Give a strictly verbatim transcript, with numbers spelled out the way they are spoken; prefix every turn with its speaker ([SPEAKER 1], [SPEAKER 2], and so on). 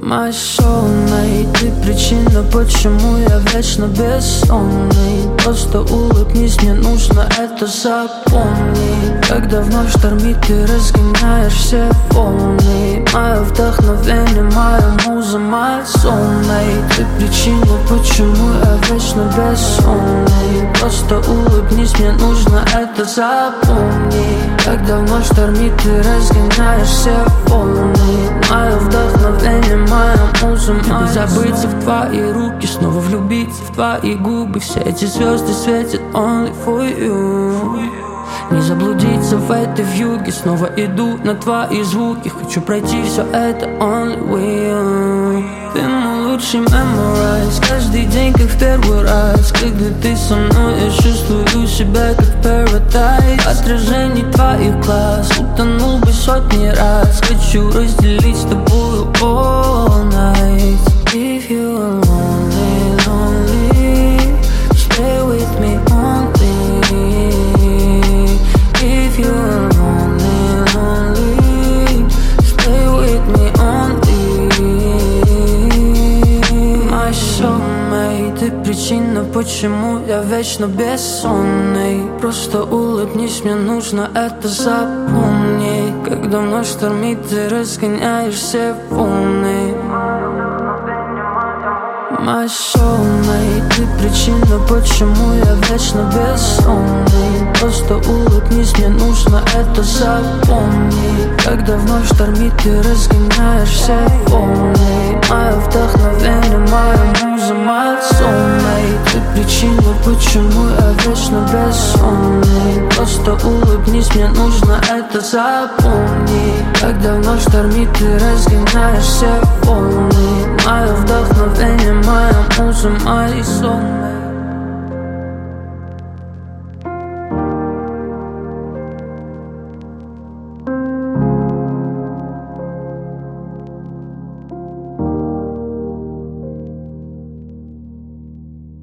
[SPEAKER 1] My soulmate, ты причина, почему я вечно бессонный. Просто улыбнись, мне нужно это запомнить. Когда вновь штормит, ты разгоняешь все волны. Мое вдохновение, моя муза, my soulmate. Ты причина, почему я вечно бессонный. Просто улыбнись, мне нужно это запомнить. Когда вновь штормит, ты разгоняешь все волны. Мое вдохновение, моя муза, моя забыться в твои руки, снова влюбиться в твои губы. Все эти звезды светят only for you. Не заблудиться в этой вьюге, снова иду на твои звуки. Хочу пройти все это only with you. Ты мой лучший memorize, каждый день как в первый раз. Когда ты со мной, я чувствую себя как в paradise. Отражение твоих глаз, утонул бы сотни раз. Хочу разделить с тобою all night. If you are lonely, lonely, stay with me only. If you are lonely, lonely, stay with me only. My soulmate, ты причина, почему я вечно бессонный. Просто улыбнись, мне нужно это запомнить. Когда вновь штормит, ты разгоняешь все волны. My soulmate, ты причина, почему я вечно бессонный. Просто улыбнись, мне нужно это запомнить. Когда вновь штормит, ты разгоняешь все волны. Мое вдохновение, моя муза, my soulmate. Ты причина, почему я вечно бессонный. Просто улыбнись, мне нужно это запомнить. Когда вновь штормит, ты разгоняешь все волны. Мое вдохновение, моя муза, my soulmate.